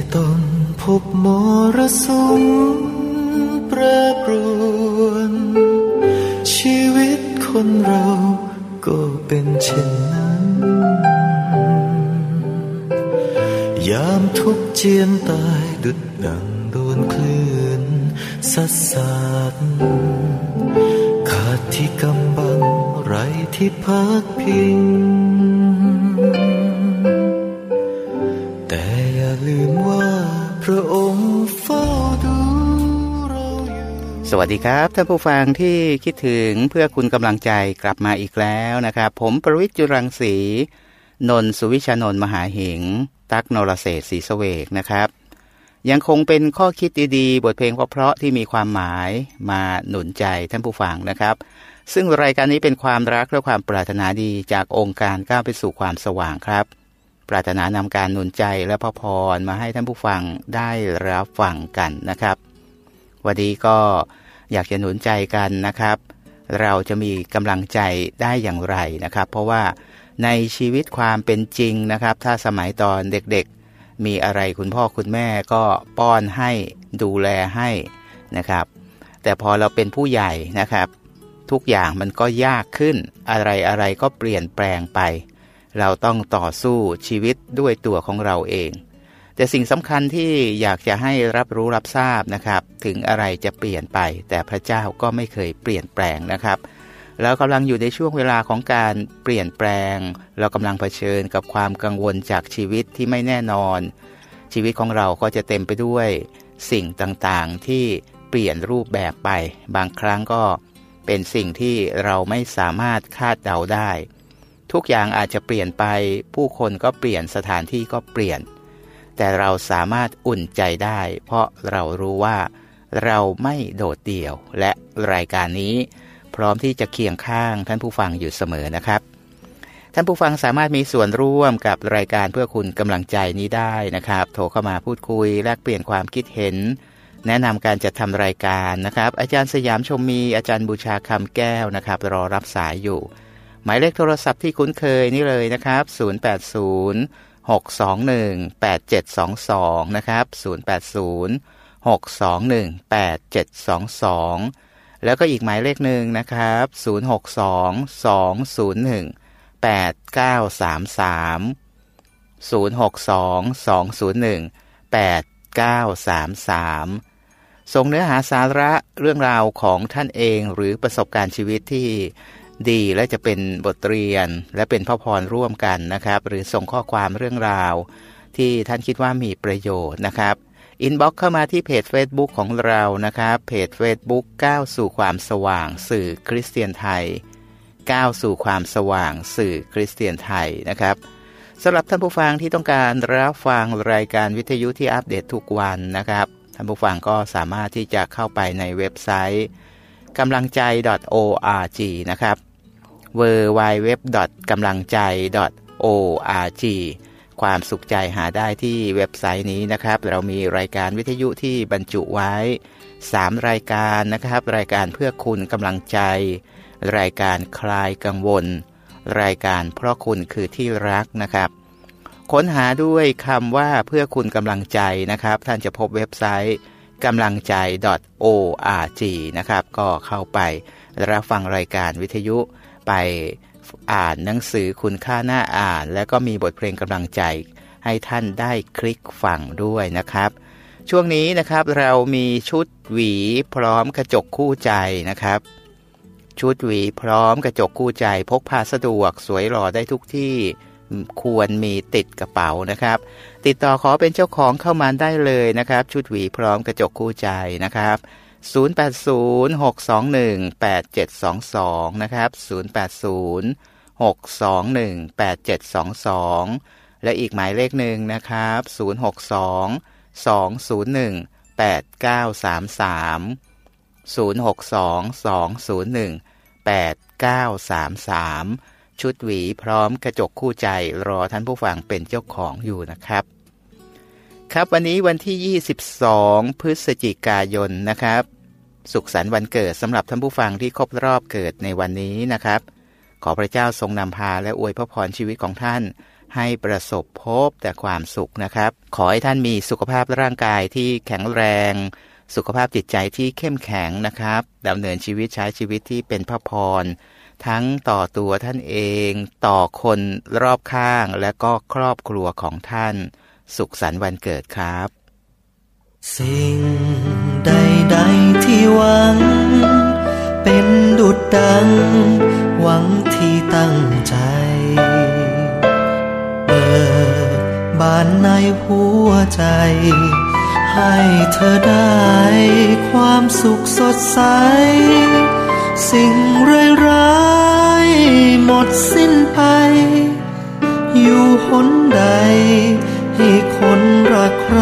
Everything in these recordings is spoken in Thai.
ต้องพบมรสุมแปรปรวนชีวิตคนเราก็เป็นเช่นนั้นยามทุกข์เจียนตายดุจดังโดนคลื่นซัดสาดขาดที่กำบังไร้ที่พักพิงแต่อย่าลืมว่าพระองค์เฝ้าดูเราอยู่สวัสดีครับท่านผู้ฟังที่คิดถึงเพื่อคุณกำลังใจกลับมาอีกแล้วนะครับผมประวิตร จุรังสีนนท์ สุวิชานนท์มหาเหงตั๊ก นรเศรษฐ์ ศรีเสวกนะครับยังคงเป็นข้อคิดดีๆบทเพลงเพราะๆที่มีความหมายมาหนุนใจท่านผู้ฟังนะครับซึ่งรายการนี้เป็นความรักและความปรารถนาดีจากองค์การก้าวไปสู่ความสว่างครับปรารถนานำการหนุนใจและพระพรมาให้ท่านผู้ฟังได้รับฟังกันนะครับวันนี้ก็อยากจะหนุนใจกันนะครับเราจะมีกำลังใจได้อย่างไรนะครับเพราะว่าในชีวิตความเป็นจริงนะครับถ้าสมัยตอนเด็กๆมีอะไรคุณพ่อคุณแม่ก็ป้อนให้ดูแลให้นะครับแต่พอเราเป็นผู้ใหญ่นะครับทุกอย่างมันก็ยากขึ้นอะไรก็เปลี่ยนแปลงไปเราต้องต่อสู้ชีวิตด้วยตัวของเราเองแต่สิ่งสำคัญที่อยากจะให้รับรู้รับทราบนะครับถึงอะไรจะเปลี่ยนไปแต่พระเจ้าก็ไม่เคยเปลี่ยนแปลงนะครับเรากำลังอยู่ในช่วงเวลาของการเปลี่ยนแปลงเรากำลังเผชิญกับความกังวลจากชีวิตที่ไม่แน่นอนชีวิตของเราก็จะเต็มไปด้วยสิ่งต่างๆที่เปลี่ยนรูปแบบไปบางครั้งก็เป็นสิ่งที่เราไม่สามารถคาดเดาได้ทุกอย่างอาจจะเปลี่ยนไปผู้คนก็เปลี่ยนสถานที่ก็เปลี่ยนแต่เราสามารถอุ่นใจได้เพราะเรารู้ว่าเราไม่โดดเดี่ยวและรายการนี้พร้อมที่จะเคียงข้างท่านผู้ฟังอยู่เสมอนะครับท่านผู้ฟังสามารถมีส่วนร่วมกับรายการเพื่อคุณกำลังใจนี้ได้นะครับโทรเข้ามาพูดคุยแลกเปลี่ยนความคิดเห็นแนะนำการจัดทำรายการนะครับอาจารย์สยามชมมีอาจารย์บูชาคำแก้วนะครับรอรับสายอยู่หมายเลขโทรศัพท์ที่คุ้นเคยนี่เลยนะครับ080-621-8722นะครับ080-621-8722แล้วก็อีกหมายเลขหนึ่งนะครับ062-201-8933 062-201-8933ส่งเนื้อหาสาระเรื่องราวของท่านเองหรือประสบการณ์ชีวิตที่ดีและจะเป็นบทเรียนและเป็นพระพรร่วมกันนะครับหรือส่งข้อความเรื่องราวที่ท่านคิดว่ามีประโยชน์นะครับอินบ็อกซ์เข้ามาที่เพจ Facebook ของเรานะครับเพจ Facebook ก้าวสู่ความสว่างสื่อคริสเตียนไทยก้าวสู่ความสว่างสื่อคริสเตียนไทยนะครับสำหรับท่านผู้ฟังที่ต้องการรับฟังรายการวิทยุที่อัปเดตทุกวันนะครับท่านผู้ฟังก็สามารถที่จะเข้าไปในเว็บไซต์กำลังใจ .org นะครับ www.kamlangcai.org ความสุขใจหาได้ที่เว็บไซต์นี้นะครับเรามีรายการวิทยุที่บรรจุไว้3รายการนะครับรายการเพื่อคุณกำลังใจรายการคลายกังวลรายการเพราะคุณคือที่รักนะครับค้นหาด้วยคำว่าเพื่อคุณกำลังใจนะครับท่านจะพบเว็บไซต์กำลังใจ .org นะครับก็เข้าไปรับฟังรายการวิทยุไปอ่านหนังสือคุณค่าน่าอ่านแล้วก็มีบทเพลงกำลังใจให้ท่านได้คลิกฟังด้วยนะครับช่วงนี้นะครับเรามีชุดหวีพร้อมกระจกคู่ใจนะครับชุดหวีพร้อมกระจกคู่ใจพกพาสะดวกสวยหล่อได้ทุกที่ควรมีติดกระเป๋านะครับติดต่อขอเป็นเจ้าของเข้ามาได้เลยนะครับชุดหวีพร้อมกระจกคู่ใจนะครับ080-621-8722นะครับ080-621-8722และอีกหมายเลขหนึ่งนะครับ062-201-8933 062-201-8933ชุดหวีพร้อมกระจกคู่ใจรอท่านผู้ฟังเป็นเจ้าของอยู่นะครับครับวันนี้วันที่22พฤศจิกายนนะครับสุขสันต์วันเกิดสำหรับท่านผู้ฟังที่ครบรอบเกิดในวันนี้นะครับขอพระเจ้าทรงนำพาและอวยพระพรชีวิตของท่านให้ประสบพบแต่ความสุขนะครับขอให้ท่านมีสุขภาพร่างกายที่แข็งแรงสุขภาพจิตใจที่เข้มแข็งนะครับดำเนินชีวิตใช้ชีวิตที่เป็นพระพรทั้งต่อตัวท่านเองต่อคนรอบข้างและก็ครอบครัวของท่านสุขสันต์วันเกิดครับสิ่งใดๆที่หวังเป็นดุจดังหวังที่ตั้งใจเปิดบานในหัวใจให้เธอได้ความสุขสดใสสิ่งร้ายๆหมดสิ้นไปอยู่หนใดให้คนรักใคร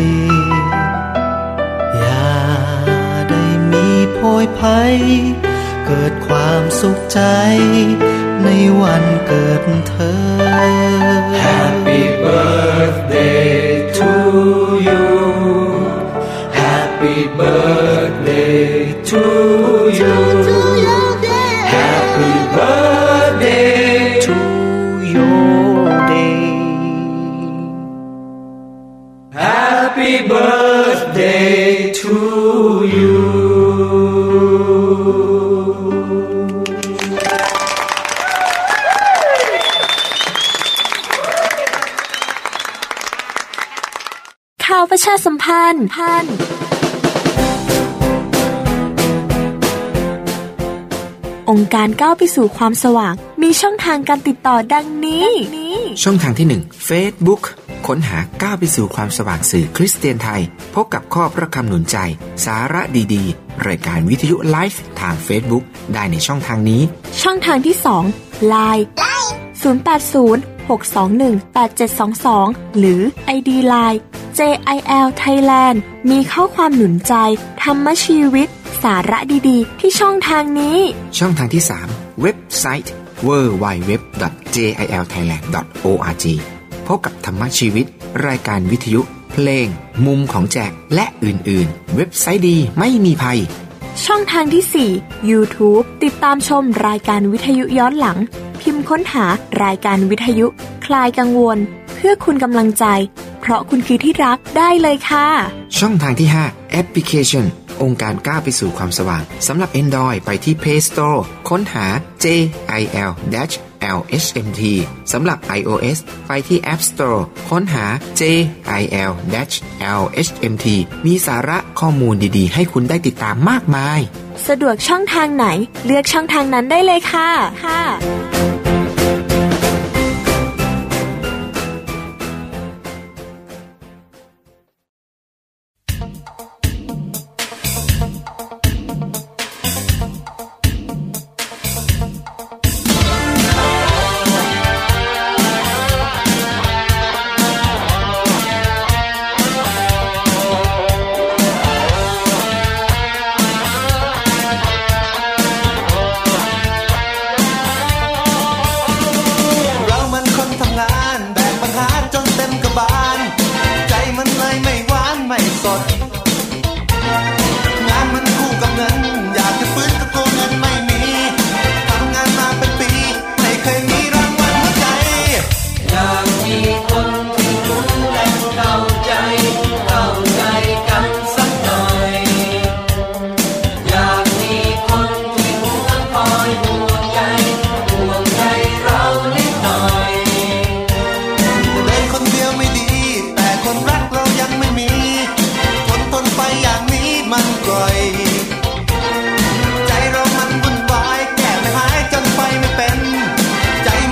อย่าได้มีโพยภัยเกิดความสุขใจในวันเกิดเธอ Happy birthday to you Happy birthday to you Happy birthday to your day Happy birthday to you ข่าวประชาสัมพันธ์องค์การก้าวไปสู่ความสว่างมีช่องทางการติดต่อดังนี้ช่องทางที่1 Facebook ค้นหาก้าวไปสู่ความสว่างสื่อคริสเตียนไทยพบกับข้อพระคำหนุนใจสาระดีๆรายการวิทยุไลฟ์ทาง Facebook ได้ในช่องทางนี้ช่องทางที่2 LINE 080-621-8722 หรือ ID Line JIL Thailand มีข้อความหนุนใจธรรมชีวิตสาระดีๆที่ช่องทางนี้ช่องทางที่3เว็บไซต์ www.jilthailand.org พบกับธรรมชีวิตรายการวิทยุเพลงมุมของแจกและอื่นๆเว็บไซต์ดีไม่มีภัยช่องทางที่4 YouTube ติดตามชมรายการวิทยุย้อนหลังพิมพ์ค้นหารายการวิทยุคลายกังวลเพื่อคุณกำลังใจเพราะคุณคือที่รักได้เลยค่ะช่องทางที่5แอปพลิเคชันองค์การก้าวไปสู่ความสว่างสำหรับ Android ไปที่ Play Store ค้นหา JIL-LHMT สำหรับ iOS ไปที่ App Store ค้นหา JIL-LHMT มีสาระข้อมูลดีๆให้คุณได้ติดตามมากมายสะดวกช่องทางไหนเลือกช่องทางนั้นได้เลยค่ะใจ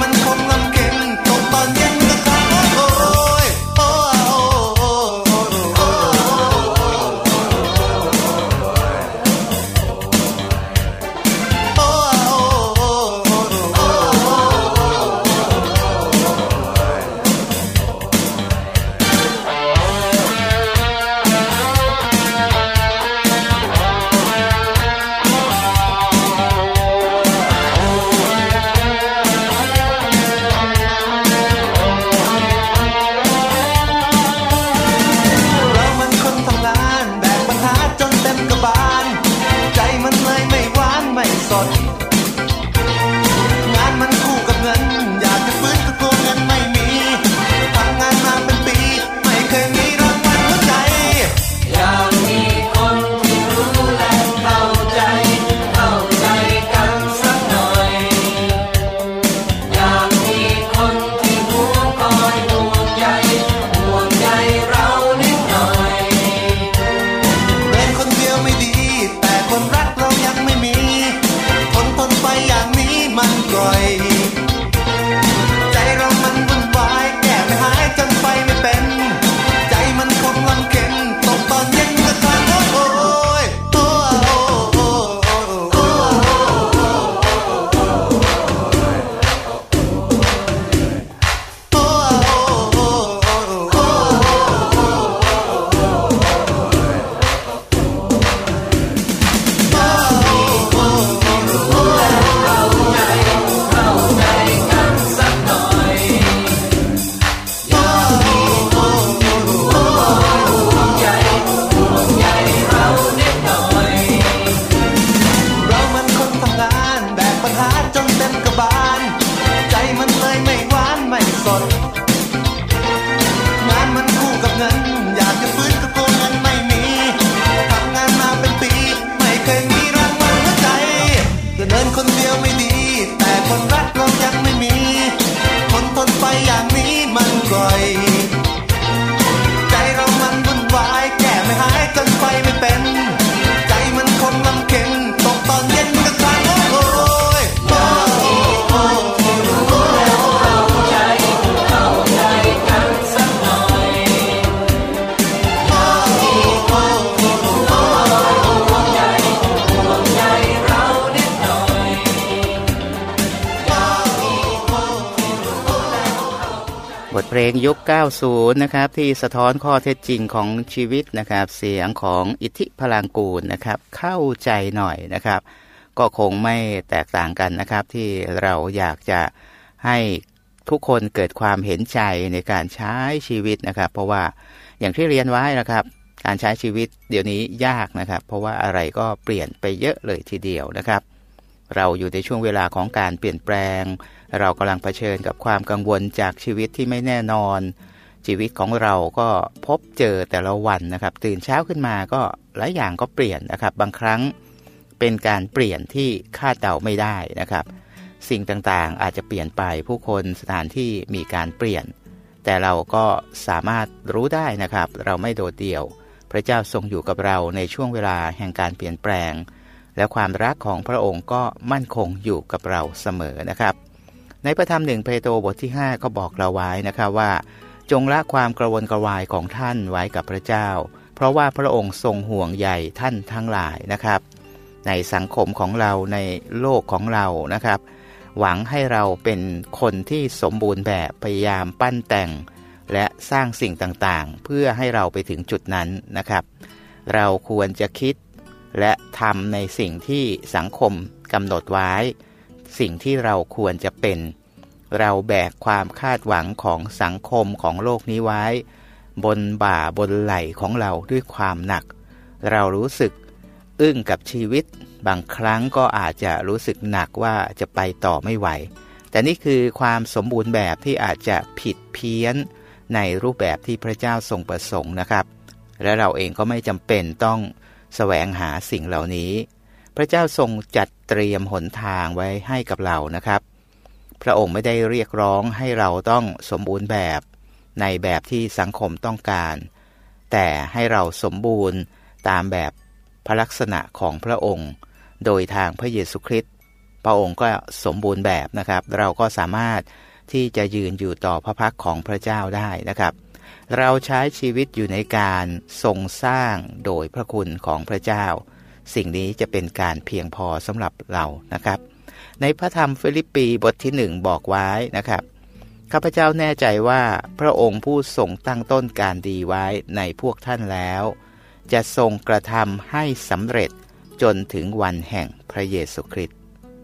เพลงยุค 90 นะครับที่สะท้อนข้อเท็จจริงของชีวิตนะครับเสียงของอิทธิพลังกูลนะครับเข้าใจหน่อยนะครับก็คงไม่แตกต่างกันนะครับที่เราอยากจะให้ทุกคนเกิดความเห็นใจในการใช้ชีวิตนะครับเพราะว่าอย่างที่เรียนไว้นะครับการใช้ชีวิตเดี๋ยวนี้ยากนะครับเพราะว่าอะไรก็เปลี่ยนไปเยอะเลยทีเดียวนะครับเราอยู่ในช่วงเวลาของการเปลี่ยนแปลงเรากำลังเผชิญกับความกังวลจากชีวิตที่ไม่แน่นอนชีวิตของเราก็พบเจอแต่ละวันนะครับตื่นเช้าขึ้นมาก็หลายอย่างก็เปลี่ยนนะครับบางครั้งเป็นการเปลี่ยนที่คาดเดาไม่ได้นะครับสิ่งต่างๆอาจจะเปลี่ยนไปผู้คนสถานที่มีการเปลี่ยนแต่เราก็สามารถรู้ได้นะครับเราไม่โดดเดี่ยวพระเจ้าทรงอยู่กับเราในช่วงเวลาแห่งการเปลี่ยนแปลงและความรักของพระองค์ก็มั่นคงอยู่กับเราเสมอนะครับในพระธรรม1 เปโตรบทที่ 5ก็บอกเราไว้นะครับว่าจงละความกระวนกระวายของท่านไว้กับพระเจ้าเพราะว่าพระองค์ทรงห่วงใยท่านทั้งหลายนะครับในสังคมของเราในโลกของเรานะครับหวังให้เราเป็นคนที่สมบูรณ์แบบพยายามปั้นแต่งและสร้างสิ่งต่างๆเพื่อให้เราไปถึงจุดนั้นนะครับเราควรจะคิดและทำในสิ่งที่สังคมกำหนดไว้สิ่งที่เราควรจะเป็นเราแบกความคาดหวังของสังคมของโลกนี้ไว้บนบ่าบนไหล่ของเราด้วยความหนักเรารู้สึกอึ้งกับชีวิตบางครั้งก็อาจจะรู้สึกหนักว่าจะไปต่อไม่ไหวแต่นี่คือความสมบูรณ์แบบที่อาจจะผิดเพี้ยนในรูปแบบที่พระเจ้าทรงประสงค์นะครับและเราเองก็ไม่จำเป็นต้องแสวงหาสิ่งเหล่านี้พระเจ้าทรงจัดเตรียมหนทางไว้ให้กับเรานะครับพระองค์ไม่ได้เรียกร้องให้เราต้องสมบูรณ์แบบในแบบที่สังคมต้องการแต่ให้เราสมบูรณ์ตามแบบพระลักษณะของพระองค์โดยทางพระเยซูคริสต์พระองค์ก็สมบูรณ์แบบนะครับเราก็สามารถที่จะยืนอยู่ต่อพระพักของพระเจ้าได้นะครับเราใช้ชีวิตอยู่ในการทรงสร้างโดยพระคุณของพระเจ้าสิ่งนี้จะเป็นการเพียงพอสำหรับเรานะครับในพระธรรมฟิลิปปีบทที่1บอกไว้นะครับข้าพเจ้าแน่ใจว่าพระองค์ผู้ทรงตั้งต้นการดีไว้ในพวกท่านแล้วจะทรงกระทำให้สำเร็จจนถึงวันแห่งพระเยซูคริสต์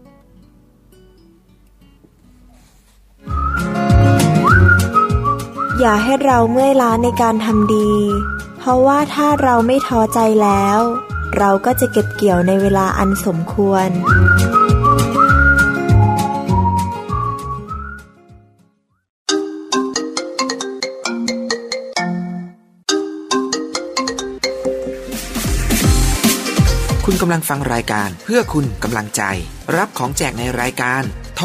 อย่าให้เราเมื่อยล้าในการทำดีเพราะว่าถ้าเราไม่ท้อใจแล้วเราก็จะเก็บเกี่ยวในเวลาอันสมควรคุณกำลังฟังรายการเพื่อคุณกำลังใจรับของแจกในรายการโทร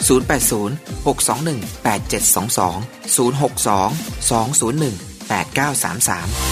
0806218722 062-201-8933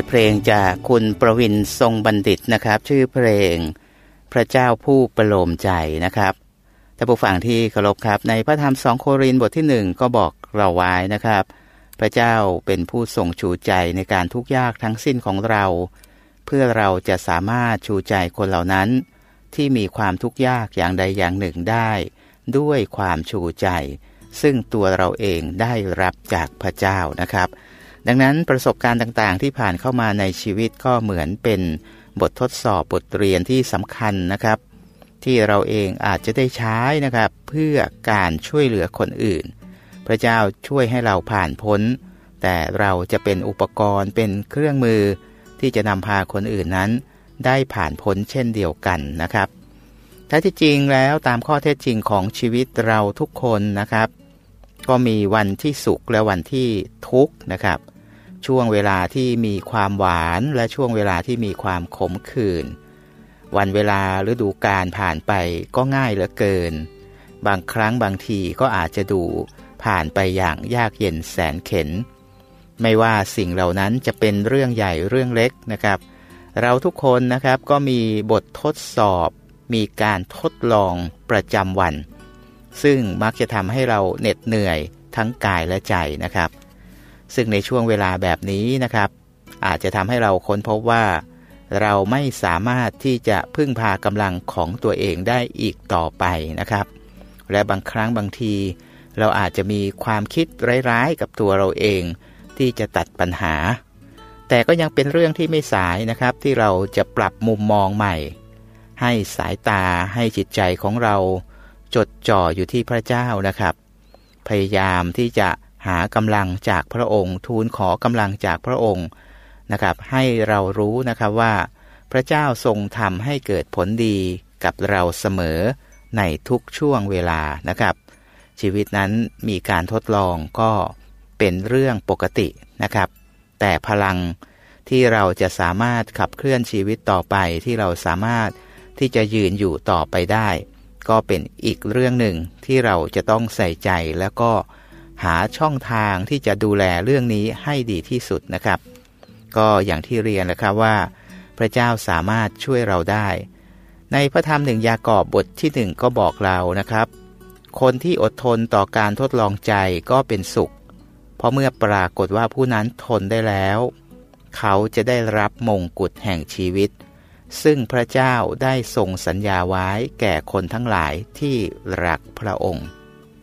ทเพลงจากคุณประวินทรงบัณฑิตนะครับชื่อเพลงพระเจ้าผู้ประโลมใจนะครับท่านผู้ฟังที่เคารพครับในพระธรรม2 โครินธ์บทที่1ก็บอกเราไว้นะครับพระเจ้าเป็นผู้ทรงชูใจในการทุกข์ยากทั้งสิ้นของเราเพื่อเราจะสามารถชูใจคนเหล่านั้นที่มีความทุกข์ยากอย่างใดอย่างหนึ่งได้ด้วยความชูใจซึ่งตัวเราเองได้รับจากพระเจ้านะครับดังนั้นประสบการณ์ต่างๆที่ผ่านเข้ามาในชีวิตก็เหมือนเป็นบททดสอบบทเรียนที่สำคัญนะครับที่เราเองอาจจะได้ใช้นะครับเพื่อการช่วยเหลือคนอื่นพระเจ้าช่วยให้เราผ่านพ้นแต่เราจะเป็นอุปกรณ์เป็นเครื่องมือที่จะนำพาคนอื่นนั้นได้ผ่านพ้นเช่นเดียวกันนะครับแท้ที่จริงแล้วตามข้อเท็จจริงของชีวิตเราทุกคนนะครับก็มีวันที่สุขและวันที่ทุกข์นะครับช่วงเวลาที่มีความหวานและช่วงเวลาที่มีความขมขื่นวันเวลาฤดูกาลผ่านไปก็ง่ายเหลือเกินบางครั้งบางทีก็อาจจะดูผ่านไปอย่างยากเย็นแสนเข็ญไม่ว่าสิ่งเหล่านั้นจะเป็นเรื่องใหญ่เรื่องเล็กนะครับเราทุกคนนะครับก็มีบททดสอบมีการทดลองประจำวันซึ่งมักจะทำให้เราเหน็ดเหนื่อยทั้งกายและใจนะครับซึ่งในช่วงเวลาแบบนี้นะครับอาจจะทำให้เราค้นพบว่าเราไม่สามารถที่จะพึ่งพากำลังของตัวเองได้อีกต่อไปนะครับและบางครั้งบางทีเราอาจจะมีความคิดร้ายๆกับตัวเราเองที่จะตัดปัญหาแต่ก็ยังเป็นเรื่องที่ไม่สายนะครับที่เราจะปรับมุมมองใหม่ให้สายตาให้จิตใจของเราจดจ่ออยู่ที่พระเจ้านะครับพยายามที่จะหากำลังจากพระองค์ทูลขอกำลังจากพระองค์นะครับให้เรารู้นะครับว่าพระเจ้าทรงทำให้เกิดผลดีกับเราเสมอในทุกช่วงเวลานะครับชีวิตนั้นมีการทดลองก็เป็นเรื่องปกตินะครับแต่พลังที่เราจะสามารถขับเคลื่อนชีวิตต่อไปที่เราสามารถที่จะยืนอยู่ต่อไปได้ก็เป็นอีกเรื่องหนึ่งที่เราจะต้องใส่ใจแล้วก็หาช่องทางที่จะดูแลเรื่องนี้ให้ดีที่สุดนะครับก็อย่างที่เรียนนะครับว่าพระเจ้าสามารถช่วยเราได้ในพระธรรม1 ยากอบบทที่1ก็บอกเรานะครับคนที่อดทนต่อการทดลองใจก็เป็นสุขเพราะเมื่อปรากฏว่าผู้นั้นทนได้แล้วเขาจะได้รับมงกุฎแห่งชีวิตซึ่งพระเจ้าได้ทรงสัญญาไว้แก่คนทั้งหลายที่รักพระองค์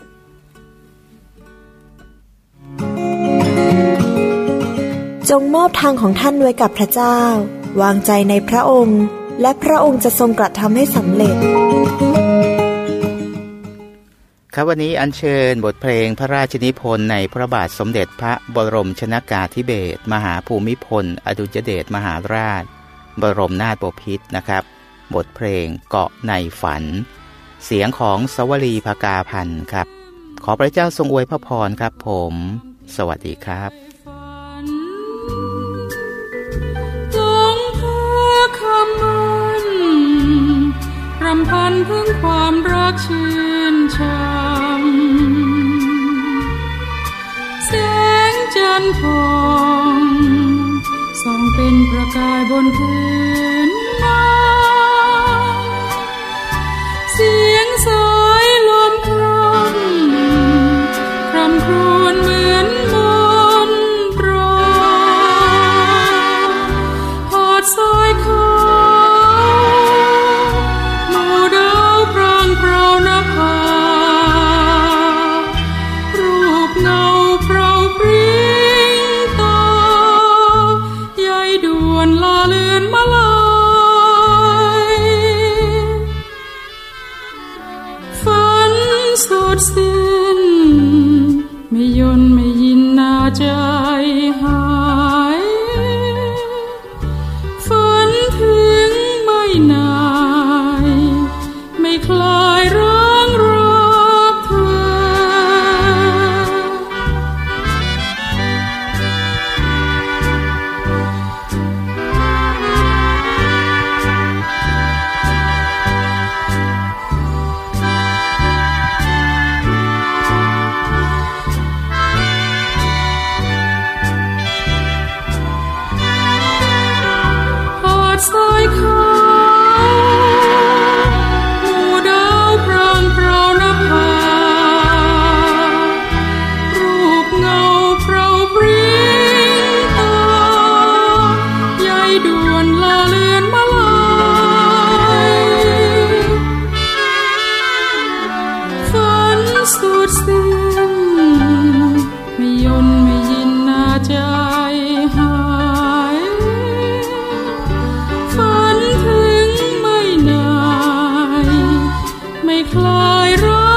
จงมอบทางของท่านไว้กับพระเจ้าวางใจในพระองค์และพระองค์จะทรงกระทำให้สำเร็จครับวันนี้อัญเชิญบทเพลงพระราชนิพนธ์ในพระบาทสมเด็จพระบรมชนกาธิเบศรมหาภูมิพลอดุลยเดชมหาราชบรมนาถบพิตรนะครับบทเพลงเกาะในฝันเสียงของสวลีภกาพันธ์ครับขอพระเจ้าทรงอวยพระพรครับผมสวัสดีครับจงเพื่อคำมันรำพันพึ่งความรักชื่นช่ำแสงจันทร์ทองส่องเป็นประกายบนพื้นน้ำเสียงสายลมพรำคร่ำครวญเหมือนมนตราหอดสายขาวหมู่ดาวพรางเพรานภารูปเงาเพราปริลาเลือนมาลายฝันสุดสิ้นไม่ยนไม่ยินน่าใจหายฝันถึงไม่นายไม่คลายร้างรักเธอยรั